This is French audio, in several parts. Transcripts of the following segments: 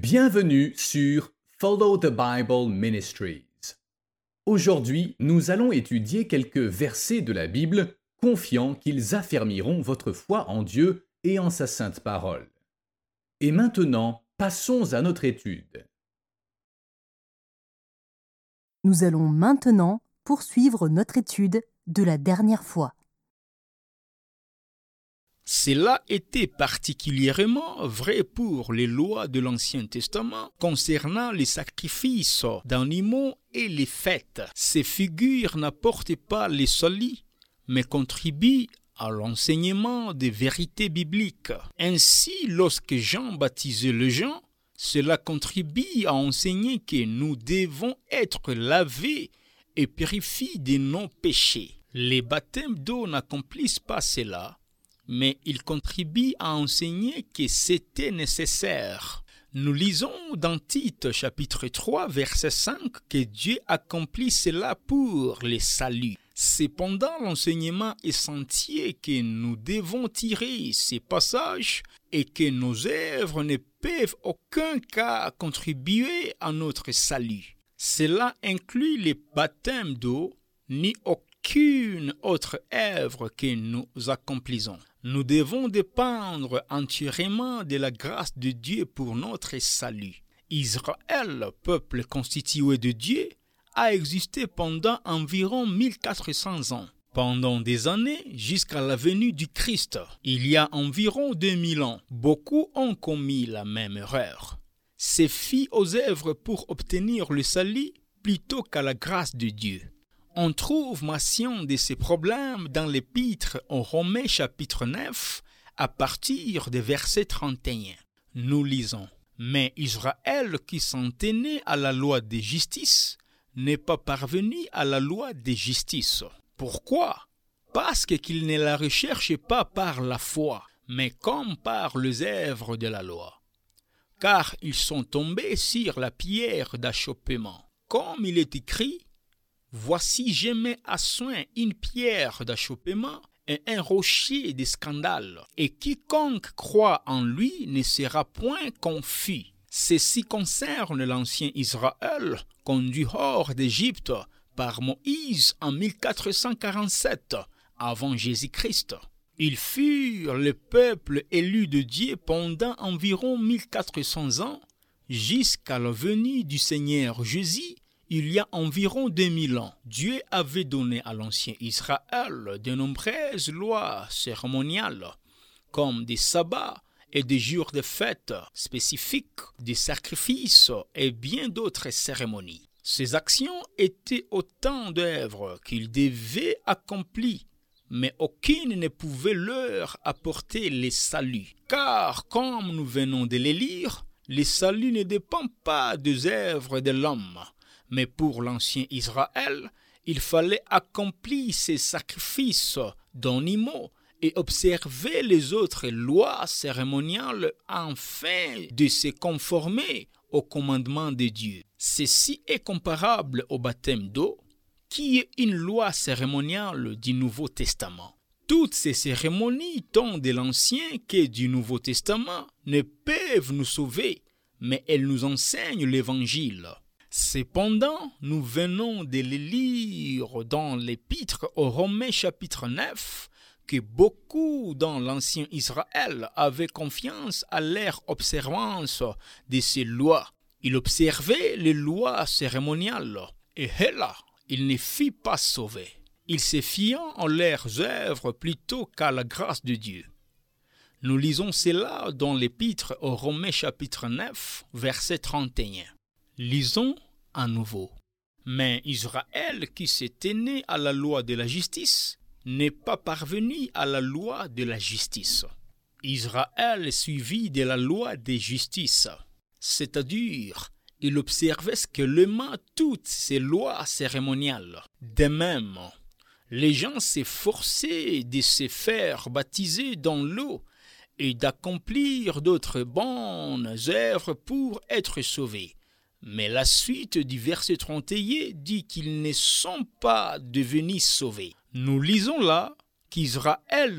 Bienvenue sur Follow the Bible Ministries. Aujourd'hui, nous allons étudier quelques versets de la Bible, confiants qu'ils affermiront votre foi en Dieu et en sa sainte parole. Et maintenant, passons à notre étude. Nous allons maintenant poursuivre notre étude de la dernière fois. Cela était particulièrement vrai pour les lois de l'Ancien Testament concernant les sacrifices d'animaux et les fêtes. Ces figures n'apportent pas les salut, mais contribuent à l'enseignement des vérités bibliques. Ainsi, lorsque Jean baptisait les gens, cela contribue à enseigner que nous devons être lavés et purifiés de nos péchés. Les baptêmes d'eau n'accomplissent pas cela, mais ils contribuent à enseigner que c'était nécessaire. Nous lisons dans Tite chapitre 3 verset 5 que Dieu accomplit cela pour les saluts. Cependant, l'enseignement essentiel que nous devons tirer ces passages est que nos œuvres ne peuvent aucun cas contribuer à notre salut. Cela inclut les baptêmes d'eau, ni aucune autre œuvre que nous accomplissons. Nous devons dépendre entièrement de la grâce de Dieu pour notre salut. Israël, peuple constitué de Dieu, a existé pendant environ 1400 ans. Pendant des années, jusqu'à la venue du Christ, il y a environ 2000 ans, beaucoup ont commis la même erreur. Se fient aux œuvres pour obtenir le salut plutôt qu'à la grâce de Dieu. On trouve mention de ces problèmes dans l'Épître aux Romains chapitre 9 à partir du verset 31. Nous lisons « Mais Israël qui s'en tenait à la loi de justice n'est pas parvenu à la loi de justice. Pourquoi ? Parce qu'il ne la recherche pas par la foi, mais comme par les œuvres de la loi. Car ils sont tombés sur la pierre d'achoppement. Comme il est écrit, voici, je mets à soin une pierre d'achoppement et un rocher de scandale, et quiconque croit en lui ne sera point confus. Ceci concerne l'ancien Israël, conduit hors d'Égypte par Moïse en 1447, avant Jésus-Christ. Ils furent le peuple élu de Dieu pendant environ 1400 ans, jusqu'à la venue du Seigneur Jésus. Il y a environ 2000 ans, Dieu avait donné à l'ancien Israël de nombreuses lois cérémoniales, comme des sabbats et des jours de fête spécifiques, des sacrifices et bien d'autres cérémonies. Ces actions étaient autant d'œuvres qu'ils devaient accomplir, mais aucune ne pouvait leur apporter le salut. Car, comme nous venons de le lire, le salut ne dépend pas des œuvres de l'homme. Mais pour l'ancien Israël, il fallait accomplir ces sacrifices d'animaux et observer les autres lois cérémoniales afin de se conformer aux commandements de Dieu. Ceci est comparable au baptême d'eau, qui est une loi cérémoniale du Nouveau Testament. Toutes ces cérémonies, tant de l'Ancien que du Nouveau Testament, ne peuvent nous sauver, mais elles nous enseignent l'Évangile. Cependant, nous venons de le lire dans l'Épître aux Romains chapitre 9 que beaucoup dans l'ancien Israël avaient confiance à leur observance de ces lois. Ils observaient les lois cérémoniales et là, ils ne furent pas sauvés. Ils se fiant en leurs œuvres plutôt qu'à la grâce de Dieu. Nous lisons cela dans l'Épître aux Romains chapitre 9 verset 31. Lisons à nouveau. Mais Israël qui s'est tenu à la loi de la justice n'est pas parvenu à la loi de la justice. Israël suivit de la loi de justice, c'est-à-dire il observait squelement toutes ces lois cérémoniales. De même, les gens s'efforçaient de se faire baptiser dans l'eau et d'accomplir d'autres bonnes œuvres pour être sauvés. Mais la suite du verset 31 dit qu'ils ne sont pas devenus sauvés. Nous lisons là qu'Israël n'a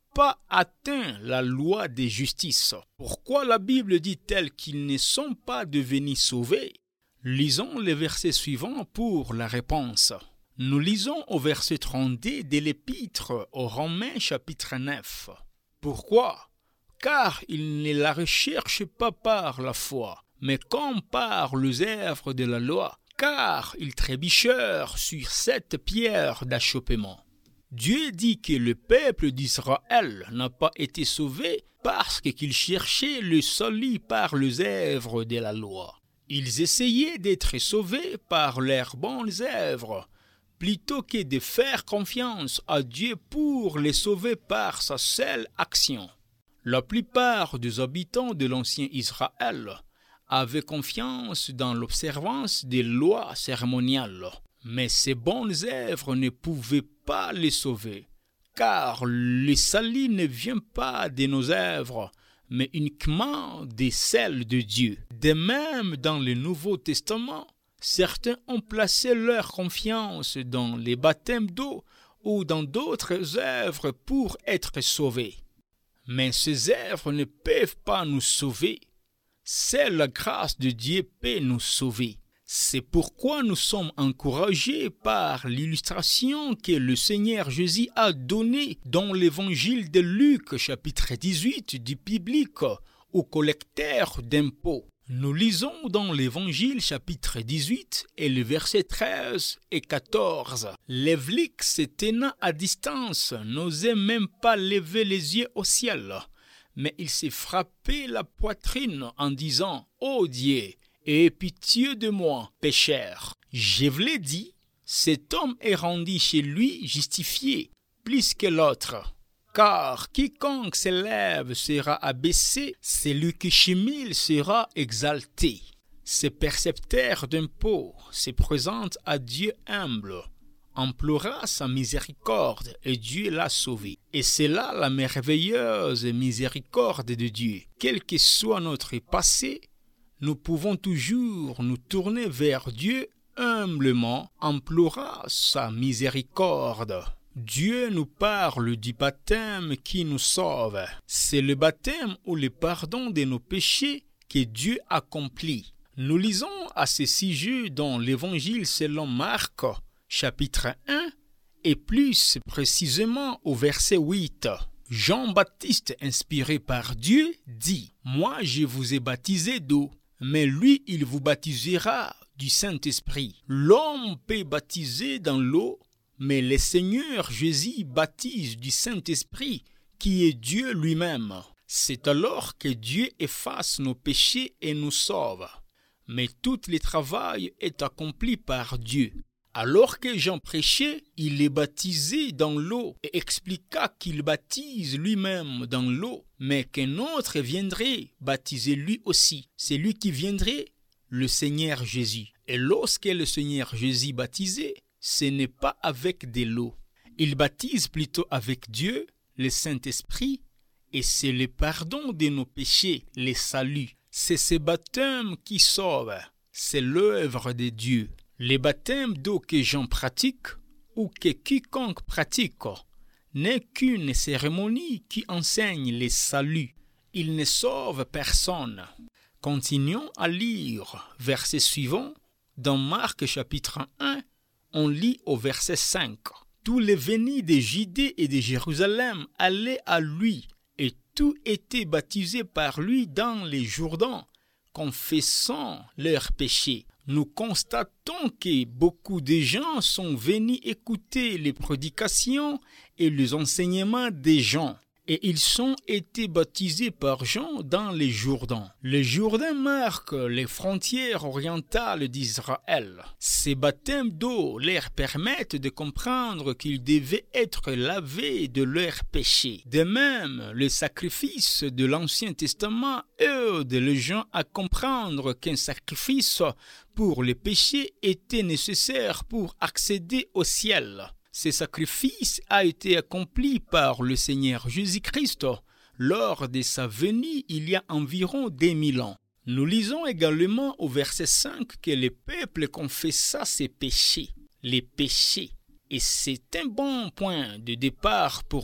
pas atteint la loi des justices. Pourquoi la Bible dit-elle qu'ils ne sont pas devenus sauvés? Lisons les versets suivants pour la réponse. Nous lisons au verset 32 de l'Épître aux Romains chapitre 9. Pourquoi? Car ils ne la recherchent pas par la foi, mais comme par les œuvres de la loi, car ils trébuchèrent sur cette pierre d'achoppement. Dieu dit que le peuple d'Israël n'a pas été sauvé parce qu'il cherchait le salut par les œuvres de la loi. Ils essayaient d'être sauvés par leurs bonnes œuvres, plutôt que de faire confiance à Dieu pour les sauver par sa seule action. La plupart des habitants de l'ancien Israël avaient confiance dans l'observance des lois cérémoniales, mais ces bonnes œuvres ne pouvaient pas les sauver, car le salut ne vient pas de nos œuvres, mais uniquement de celles de Dieu. De même, dans le Nouveau Testament, certains ont placé leur confiance dans les baptêmes d'eau ou dans d'autres œuvres pour être sauvés. Mais ces œuvres ne peuvent pas nous sauver. Seule la grâce de Dieu peut nous sauver. C'est pourquoi nous sommes encouragés par l'illustration que le Seigneur Jésus a donnée dans l'évangile de Luc, chapitre 18, du public au collecteur d'impôts. Nous lisons dans l'évangile chapitre 18 et les versets 13 et 14. L'évêque se tenant à distance n'osait même pas lever les yeux au ciel, mais il s'est frappé la poitrine en disant « Ô Dieu, aie pitié de moi, pécheur. » Je vous l'ai dit, cet homme est rendu chez lui justifié plus que l'autre. Car quiconque s'élève sera abaissé, celui qui s'humilie sera exalté. Ce percepteur d'impôts se présente à Dieu humble, implora sa miséricorde et Dieu l'a sauvé. Et c'est là la merveilleuse miséricorde de Dieu. Quel que soit notre passé, nous pouvons toujours nous tourner vers Dieu humblement, implorant sa miséricorde. Dieu nous parle du baptême qui nous sauve. C'est le baptême ou le pardon de nos péchés que Dieu accomplit. Nous lisons à ce sujet dans l'Évangile selon Marc, chapitre 1, et plus précisément au verset 8. Jean-Baptiste, inspiré par Dieu, dit « Moi, je vous ai baptisé d'eau, mais lui, il vous baptisera du Saint-Esprit. L'homme peut baptiser dans l'eau, mais le Seigneur Jésus baptise du Saint-Esprit, qui est Dieu lui-même. C'est alors que Dieu efface nos péchés et nous sauve. Mais tout le travail est accompli par Dieu. Alors que Jean prêchait, il est baptisé dans l'eau et expliqua qu'il baptise lui-même dans l'eau, mais qu'un autre viendrait baptiser lui aussi. C'est lui qui viendrait, le Seigneur Jésus. Et lorsque le Seigneur Jésus baptisait, ce n'est pas avec de l'eau. Il baptise plutôt avec Dieu, le Saint-Esprit, et c'est le pardon de nos péchés, le salut. C'est ce baptême qui sauve. C'est l'œuvre de Dieu. Le baptême d'eau que Jean pratique, ou que quiconque pratique, n'est qu'une cérémonie qui enseigne le salut. Il ne sauve personne. Continuons à lire verset suivant. Dans Marc chapitre 1, on lit au verset 5. Tous les venus de Judée et de Jérusalem allaient à lui, et tous étaient baptisés par lui dans les Jourdains, confessant leurs péchés. Nous constatons que beaucoup de gens sont venus écouter les prédications et les enseignements des gens. Et ils ont été baptisés par Jean dans les Jourdains. Le Jourdain marque les frontières orientales d'Israël. Ces baptêmes d'eau leur permettent de comprendre qu'ils devaient être lavés de leurs péchés. De même, les sacrifices de l'Ancien Testament aident les gens à comprendre qu'un sacrifice pour les péchés était nécessaire pour accéder au ciel. Ce sacrifice a été accompli par le Seigneur Jésus-Christ lors de sa venue il y a environ 2000 ans. Nous lisons également au verset 5 que le peuple confessa ses péchés, les péchés. Et c'est un bon point de départ pour nous.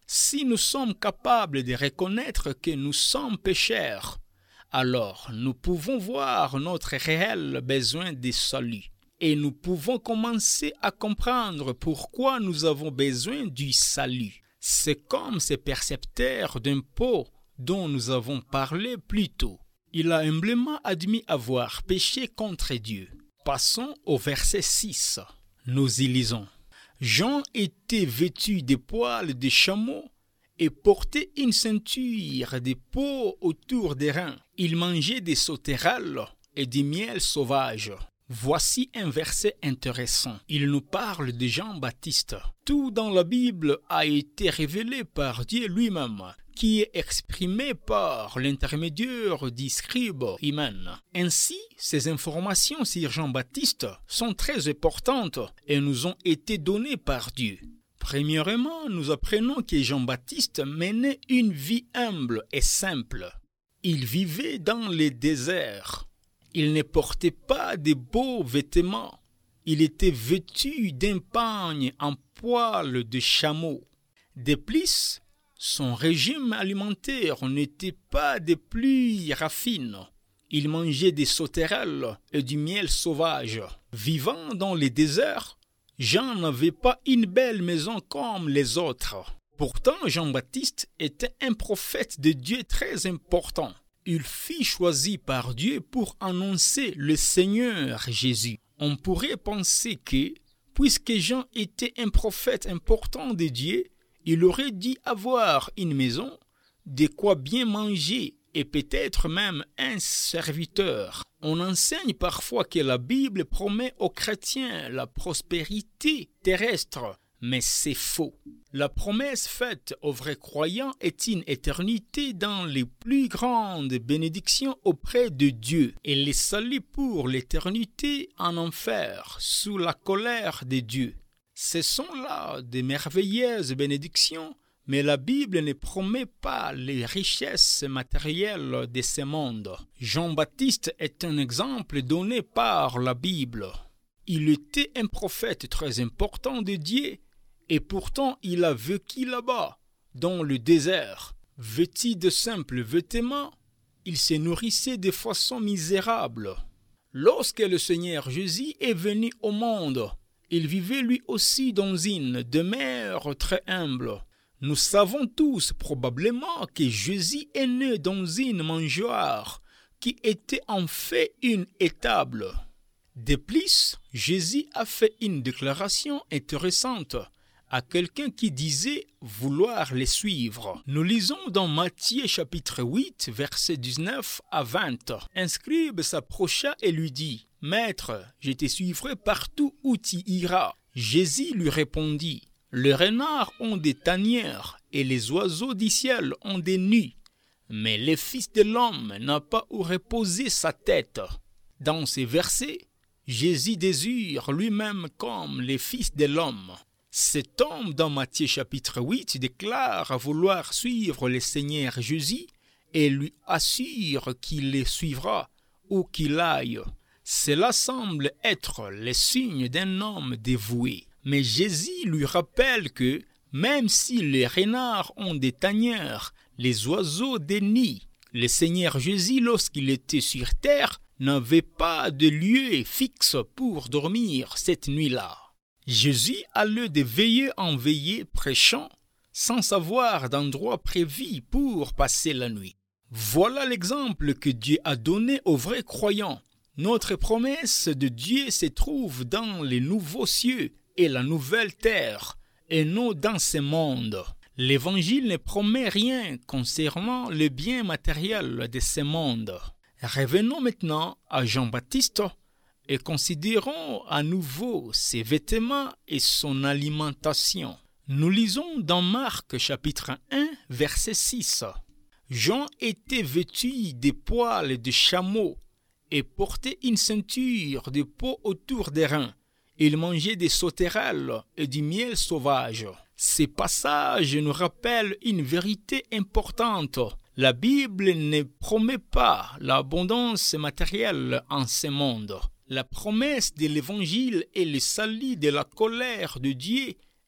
Si nous sommes capables de reconnaître que nous sommes pécheurs, alors nous pouvons voir notre réel besoin de salut. Et nous pouvons commencer à comprendre pourquoi nous avons besoin du salut. C'est comme ce percepteur d'impôts dont nous avons parlé plus tôt. Il a humblement admis avoir péché contre Dieu. Passons au verset 6. Nous y lisons. Jean était vêtu de poils de chameau et portait une ceinture de peau autour des reins. Il mangeait des sauterelles et du miel sauvage. Voici un verset intéressant. Il nous parle de Jean-Baptiste. Tout dans la Bible a été révélé par Dieu lui-même, qui est exprimé par l'intermédiaire du scribe humain. Ainsi, ces informations sur Jean-Baptiste sont très importantes et nous ont été données par Dieu. Premièrement, nous apprenons que Jean-Baptiste menait une vie humble et simple. Il vivait dans les déserts. Il ne portait pas de beaux vêtements. Il était vêtu d'un pagne en poil de chameau. De plus, son régime alimentaire n'était pas des plus raffinés. Il mangeait des sauterelles et du miel sauvage. Vivant dans les déserts, Jean n'avait pas une belle maison comme les autres. Pourtant, Jean-Baptiste était un prophète de Dieu très important. Il fut choisi par Dieu pour annoncer le Seigneur Jésus. On pourrait penser que, puisque Jean était un prophète important de Dieu, il aurait dû avoir une maison, de quoi bien manger et peut-être même un serviteur. On enseigne parfois que la Bible promet aux chrétiens la prospérité terrestre, mais c'est faux. La promesse faite aux vrais croyants est une éternité dans les plus grandes bénédictions auprès de Dieu et les salut pour l'éternité en enfer sous la colère de Dieu. Ce sont là de merveilleuses bénédictions, mais la Bible ne promet pas les richesses matérielles de ce monde. Jean-Baptiste est un exemple donné par la Bible. Il était un prophète très important de Dieu, et pourtant il a vécu là-bas, dans le désert. Vêtu de simples vêtements, il se nourrissait de façon misérable. Lorsque le Seigneur Jésus est venu au monde, il vivait lui aussi dans une demeure très humble. Nous savons tous probablement que Jésus est né dans une mangeoire qui était en fait une étable. De plus, Jésus a fait une déclaration intéressante à quelqu'un qui disait vouloir les suivre. Nous lisons dans Matthieu chapitre 8, versets 19 à 20. Un scribe s'approcha et lui dit, « Maître, je te suivrai partout où tu iras. » Jésus lui répondit, « Les renards ont des tanières et les oiseaux du ciel ont des nids, mais le Fils de l'homme n'a pas où reposer sa tête. » Dans ces versets, Jésus désire lui-même comme le Fils de l'homme. Cet homme dans Matthieu chapitre 8 déclare vouloir suivre le Seigneur Jésus et lui assure qu'il le suivra où qu'il aille. Cela semble être le signe d'un homme dévoué. Mais Jésus lui rappelle que même si les renards ont des tanières, les oiseaux des nids, le Seigneur Jésus, lorsqu'il était sur terre, n'avait pas de lieu fixe pour dormir cette nuit-là. Jésus allait de veillée en veillée prêchant, sans avoir d'endroit prévu pour passer la nuit. Voilà l'exemple que Dieu a donné aux vrais croyants. Notre promesse de Dieu se trouve dans les nouveaux cieux et la nouvelle terre, et non dans ce monde. L'Évangile ne promet rien concernant le bien matériel de ce monde. Revenons maintenant à Jean-Baptiste et considérons à nouveau ses vêtements et son alimentation. Nous lisons dans Marc chapitre 1, verset 6. Jean était vêtu de poils de chameau et portait une ceinture de peau autour des reins. Il mangeait des sauterelles et du miel sauvage. Ces passages nous rappellent une vérité importante. La Bible ne promet pas l'abondance matérielle en ce monde. La promesse de l'Évangile et le salut de la colère de Dieu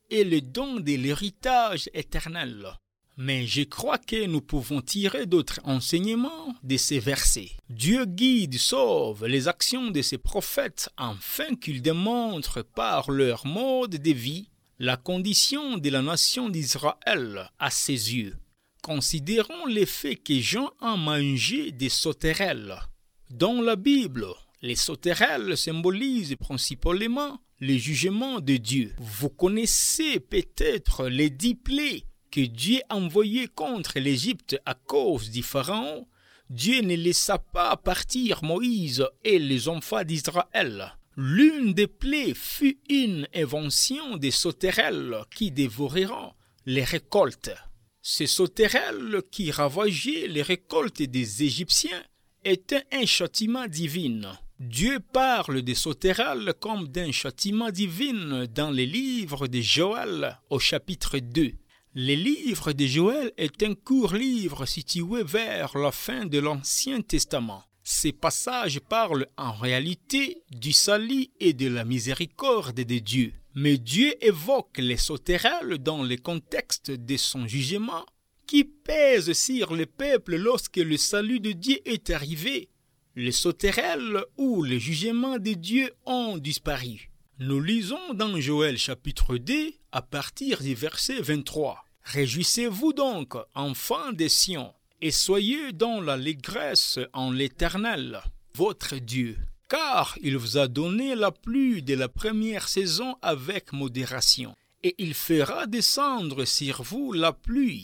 et le don de l'héritage éternel. Mais je crois que nous pouvons tirer d'autres enseignements de ces versets. Dieu guide, sauve les actions de ses prophètes afin qu'ils démontrent par leur mode de vie la condition de la nation d'Israël à ses yeux. Considérons le fait que Jean a mangé des sauterelles. Dans la Bible, les sauterelles symbolisent principalement le jugement de Dieu. Vous connaissez peut-être les 10 plaies que Dieu a envoyées contre l'Égypte à cause du Pharaon. Dieu ne laissa pas partir Moïse et les enfants d'Israël. L'une des plaies fut une invention des sauterelles qui dévoreront les récoltes. Ces sauterelles qui ravageaient les récoltes des Égyptiens étaient un châtiment divin. Dieu parle des sauterelles comme d'un châtiment divin dans les livres de Joël au chapitre 2. Le livre de Joël est un court livre situé vers la fin de l'Ancien Testament. Ces passages parlent en réalité du salut et de la miséricorde de Dieu. Mais Dieu évoque les sauterelles dans le contexte de son jugement qui pèse sur le peuple lorsque le salut de Dieu est arrivé. Les sauterelles ou le jugement de Dieu ont disparu. Nous lisons dans Joël chapitre 2 à partir du verset 23. « Réjouissez-vous donc, enfants des Sion, et soyez dans l'allégresse en l'Éternel, votre Dieu. Car il vous a donné la pluie de la première saison avec modération, et il fera descendre sur vous la pluie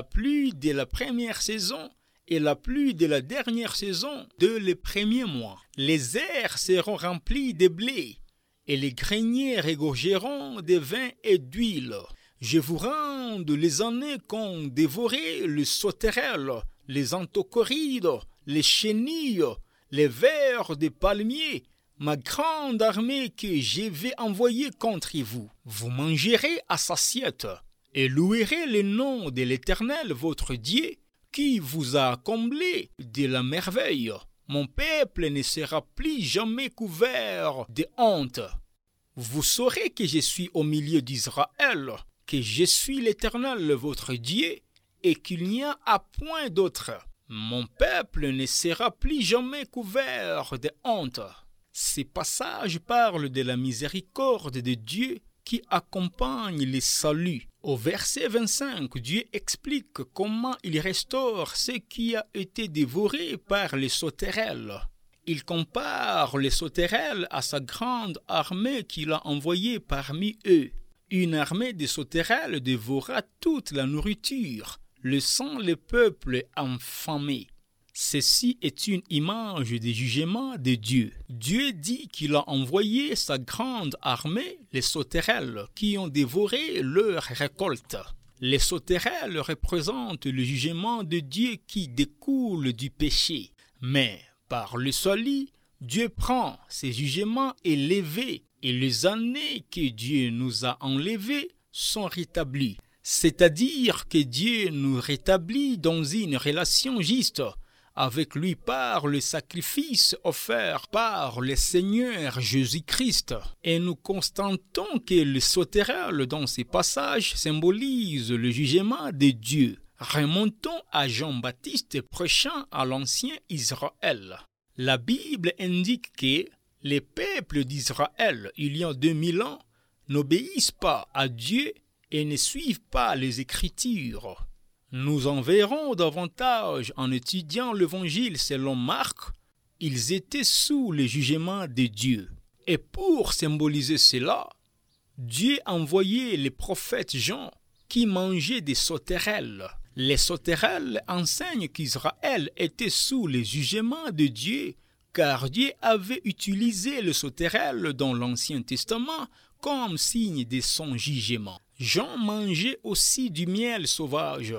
de la première saison, et la pluie de la dernière saison de les premiers mois. Les airs seront remplis de blé, et les greniers regorgeront de vin et d'huile. Je vous rende les années qu'ont dévoré les sauterelles, les anthocorides, les chenilles, les vers des palmiers, ma grande armée que je vais envoyer contre vous. Vous mangerez à satiété et louerez le nom de l'Éternel votre Dieu, qui vous a comblé de la merveille. Mon peuple ne sera plus jamais couvert de honte. Vous saurez que je suis au milieu d'Israël, que je suis l'Éternel votre Dieu, et qu'il n'y a à point d'autre. Mon peuple ne sera plus jamais couvert de honte. Ces passages parlent de la miséricorde de Dieu qui accompagne les saluts. Au verset 25, Dieu explique comment il restaure ce qui a été dévoré par les sauterelles. Il compare les sauterelles à sa grande armée qu'il a envoyée parmi eux. Une armée de sauterelles dévora toute la nourriture, laissant le peuple affamé. Ceci est une image du jugement de Dieu. Dieu dit qu'il a envoyé sa grande armée, les sauterelles, qui ont dévoré leur récolte. Les sauterelles représentent le jugement de Dieu qui découle du péché. Mais par le salut, Dieu prend ces jugements élevés et les années que Dieu nous a enlevées sont rétablies. C'est-à-dire que Dieu nous rétablit dans une relation juste avec lui par le sacrifice offert par le Seigneur Jésus-Christ. Et nous constatons que les sauterelles dans ces passages symbolisent le jugement de Dieu. Remontons à Jean-Baptiste prêchant à l'ancien Israël. La Bible indique que les peuples d'Israël, il y a 2000 ans, n'obéissent pas à Dieu et ne suivent pas les Écritures. Nous en verrons davantage en étudiant l'Évangile selon Marc. Ils étaient sous le jugement de Dieu. Et pour symboliser cela, Dieu envoyait les prophètes Jean qui mangeaient des sauterelles. Les sauterelles enseignent qu'Israël était sous le jugement de Dieu, car Dieu avait utilisé le sauterelle dans l'Ancien Testament comme signe de son jugement. Jean mangeait aussi du miel sauvage.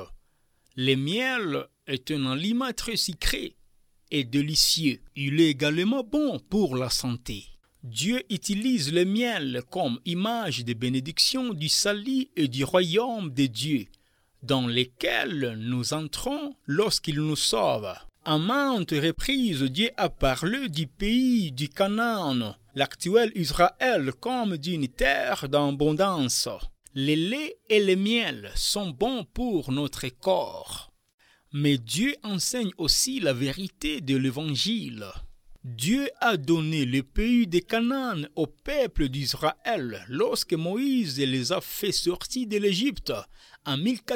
Le miel est un aliment très sucré et délicieux. Il est également bon pour la santé. Dieu utilise le miel comme image de bénédiction du salut et du royaume de Dieu, dans lesquels nous entrons lorsqu'il nous sauve. À maintes reprises, Dieu a parlé du pays du Canaan, l'actuel Israël, comme d'une terre d'abondance. Le lait et le miel sont bons pour notre corps. Mais Dieu enseigne aussi la vérité de l'Évangile. Dieu a donné le pays de Canaan au peuple d'Israël lorsque Moïse les a fait sortir de l'Égypte en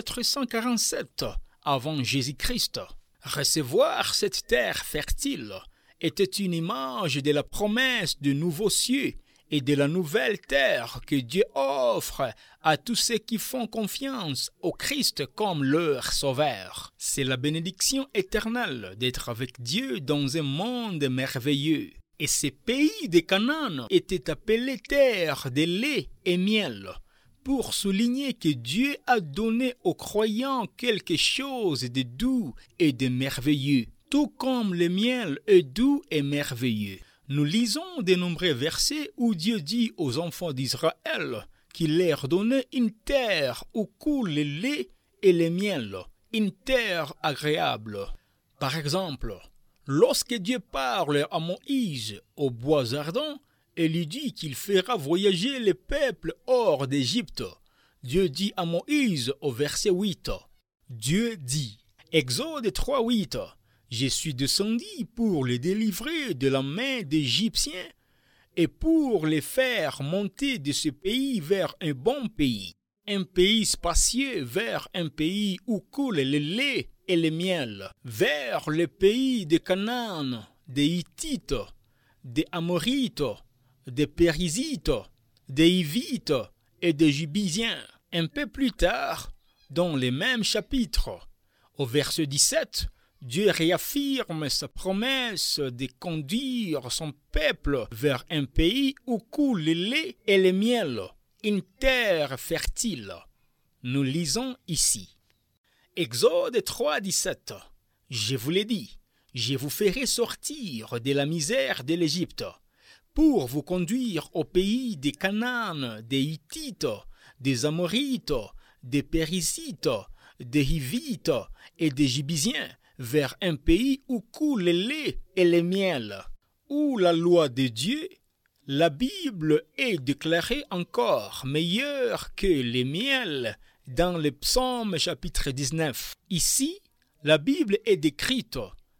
1447 avant Jésus-Christ. Recevoir cette terre fertile était une image de la promesse de nouveaux cieux et de la nouvelle terre que Dieu offre à tous ceux qui font confiance au Christ comme leur sauveur. C'est la bénédiction éternelle d'être avec Dieu dans un monde merveilleux. Et ces pays de Canaan étaient appelés terre de lait et miel, pour souligner que Dieu a donné aux croyants quelque chose de doux et de merveilleux, tout comme le miel est doux et merveilleux. Nous lisons de nombreux versets où Dieu dit aux enfants d'Israël qu'il leur donnait une terre où coule le lait et le miel, une terre agréable. Par exemple, lorsque Dieu parle à Moïse au bois ardent et lui dit qu'il fera voyager le peuple hors d'Égypte, Dieu dit à Moïse au verset 8, Dieu dit, Exode 3:8, je suis descendu pour les délivrer de la main des Égyptiens et pour les faire monter de ce pays vers un bon pays, un pays spacieux vers un pays où coule le lait et le miel, vers le pays de Canaan, des Hittites, des Amorites, des Périsites, des Hivites et des Jébusiens. Un peu plus tard, dans les mêmes chapitres, au verset 17, Dieu réaffirme sa promesse de conduire son peuple vers un pays où coule le lait et le miel, une terre fertile. Nous lisons ici. Exode 3:17. Je vous l'ai dit, je vous ferai sortir de la misère de l'Égypte, pour vous conduire au pays des Canaan, des Hittites, des Amorites, des Périsites, des Hivites et des Jébusiens, vers un pays où coule le lait et le miel, où la loi de Dieu, la Bible est déclarée encore meilleure que le miel dans le psaume chapitre 19. Ici, la Bible est décrite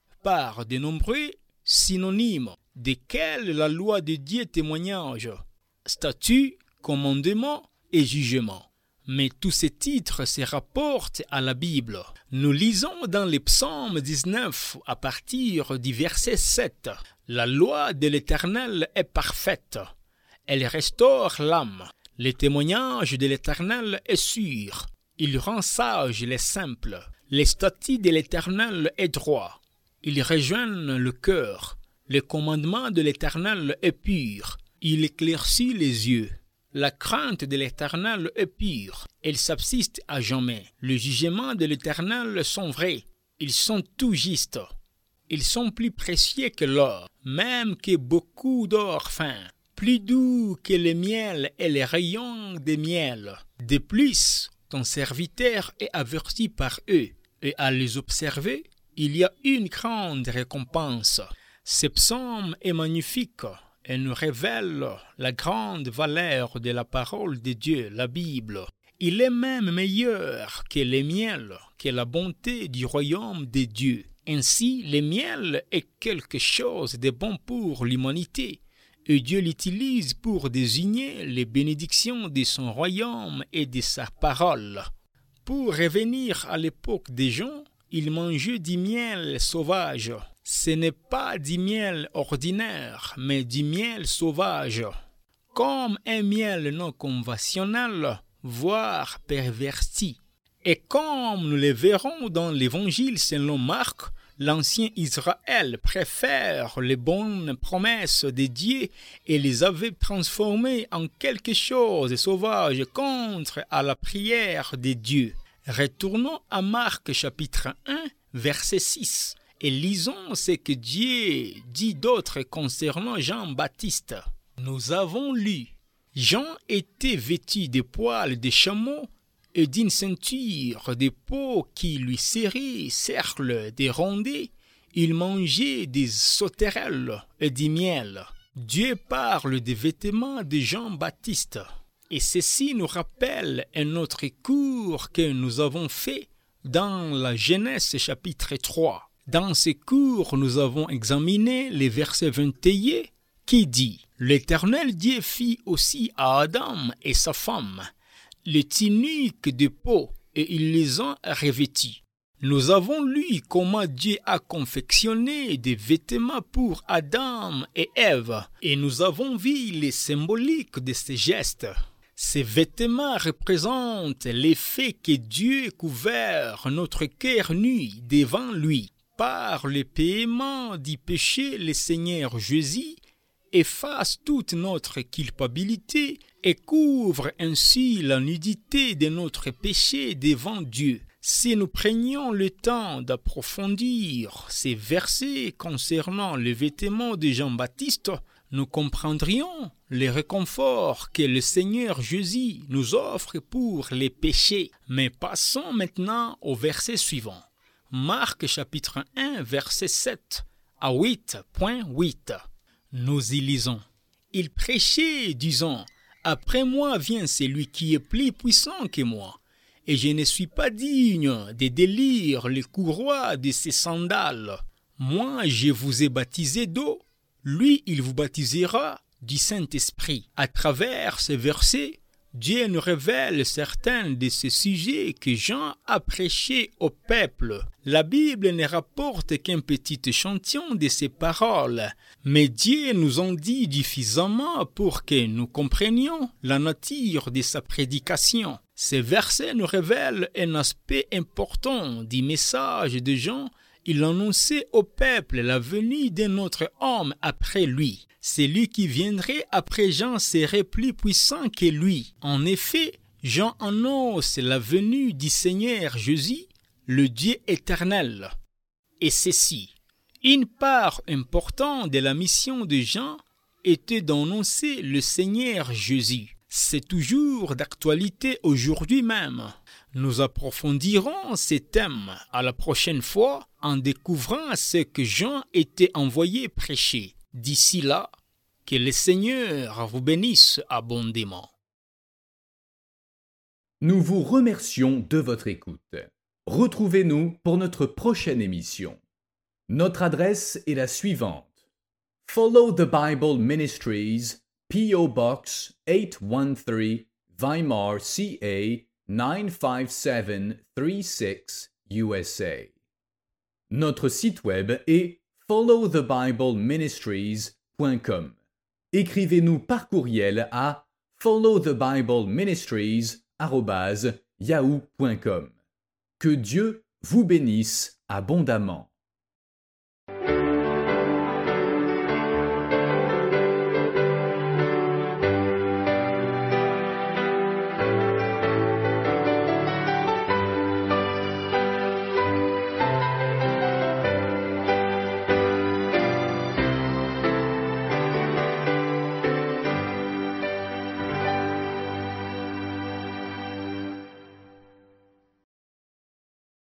par de nombreux synonymes, desquels la loi de Dieu témoignage, statut, commandement et jugement. Mais tous ces titres se rapportent à la Bible. Nous lisons dans le psaume 19 à partir du verset 7. La loi de l'Éternel est parfaite. Elle restaure l'âme. Le témoignage de l'Éternel est sûr. Il rend sage les simples. Les statuts de l'Éternel est droit. Ils rejoignent le cœur. Le commandement de l'Éternel est pur. Il éclaircit les yeux. La crainte de l'Éternel est pure, elle subsiste à jamais. Les jugements de l'Éternel sont vrais, ils sont tout justes. Ils sont plus précieux que l'or, même que beaucoup d'or fin, plus doux que le miel et les rayons de miel. De plus, ton serviteur est averti par eux, et à les observer, il y a une grande récompense. Ce psaume est magnifique. Elle nous révèle la grande valeur de la parole de Dieu, la Bible. Il est même meilleur que le miel, que la bonté du royaume de Dieu. Ainsi, le miel est quelque chose de bon pour l'humanité, et Dieu l'utilise pour désigner les bénédictions de son royaume et de sa parole. Pour revenir à l'époque des gens, ils mangeaient du miel sauvage. Ce n'est pas du miel ordinaire, mais du miel sauvage. Comme un miel non conventionnel, voire perverti. Et comme nous le verrons dans l'Évangile selon Marc, l'ancien Israël préfère les bonnes promesses de Dieu et les avait transformées en quelque chose de sauvage contre à la prière de Dieu. Retournons à Marc chapitre 1, verset 6. Et lisons ce que Dieu dit d'autre concernant Jean-Baptiste. Nous avons lu, Jean était vêtu de poils de chameau et d'une ceinture de peau qui lui serrait cercle de rondets. Il mangeait des sauterelles et du miel. Dieu parle des vêtements de Jean-Baptiste. Et ceci nous rappelle un autre cours que nous avons fait dans la Genèse chapitre 3. Dans ce cours, nous avons examiné les versets 21 qui dit « L'Éternel Dieu fit aussi à Adam et sa femme les tuniques de peau et ils les ont revêtis. » Nous avons lu comment Dieu a confectionné des vêtements pour Adam et Ève et nous avons vu les symboliques de ces gestes. Ces vêtements représentent l'effet que Dieu couvert notre cœur nu devant lui. Par le paiement du péché, le Seigneur Jésus efface toute notre culpabilité et couvre ainsi la nudité de notre péché devant Dieu. Si nous prenions le temps d'approfondir ces versets concernant les vêtements de Jean-Baptiste, nous comprendrions le réconfort que le Seigneur Jésus nous offre pour les péchés. Mais passons maintenant au verset suivant. Marc chapitre 1, verset 7 à 8.8. Nous y lisons. Il prêchait, disant, « Après moi vient celui qui est plus puissant que moi, et je ne suis pas digne de délire le courroie de ses sandales. Moi, je vous ai baptisé d'eau, lui, il vous baptisera du Saint-Esprit. » À travers ces versets, Dieu nous révèle certains de ces sujets que Jean a prêchés au peuple. La Bible ne rapporte qu'un petit échantillon de ces paroles, mais Dieu nous en dit suffisamment pour que nous comprenions la nature de sa prédication. Ces versets nous révèlent un aspect important du message de Jean. Il annonçait au peuple la venue d'un autre homme après lui. Celui qui viendrait après Jean serait plus puissant que lui. En effet, Jean annonce la venue du Seigneur Jésus, le Dieu éternel. Et ceci, une part importante de la mission de Jean était d'annoncer le Seigneur Jésus. C'est toujours d'actualité aujourd'hui même. Nous approfondirons ces thèmes à la prochaine fois en découvrant ce que Jean était envoyé prêcher. D'ici là, que le Seigneur vous bénisse abondamment. Nous vous remercions de votre écoute. Retrouvez-nous pour notre prochaine émission. Notre adresse est la suivante. Follow the Bible Ministries, P.O. Box 813, Weimar, CA 95736, USA. Notre site web est followthebibleministries.com. Écrivez-nous par courriel à followthebibleministries@yahoo.com. Que Dieu vous bénisse abondamment.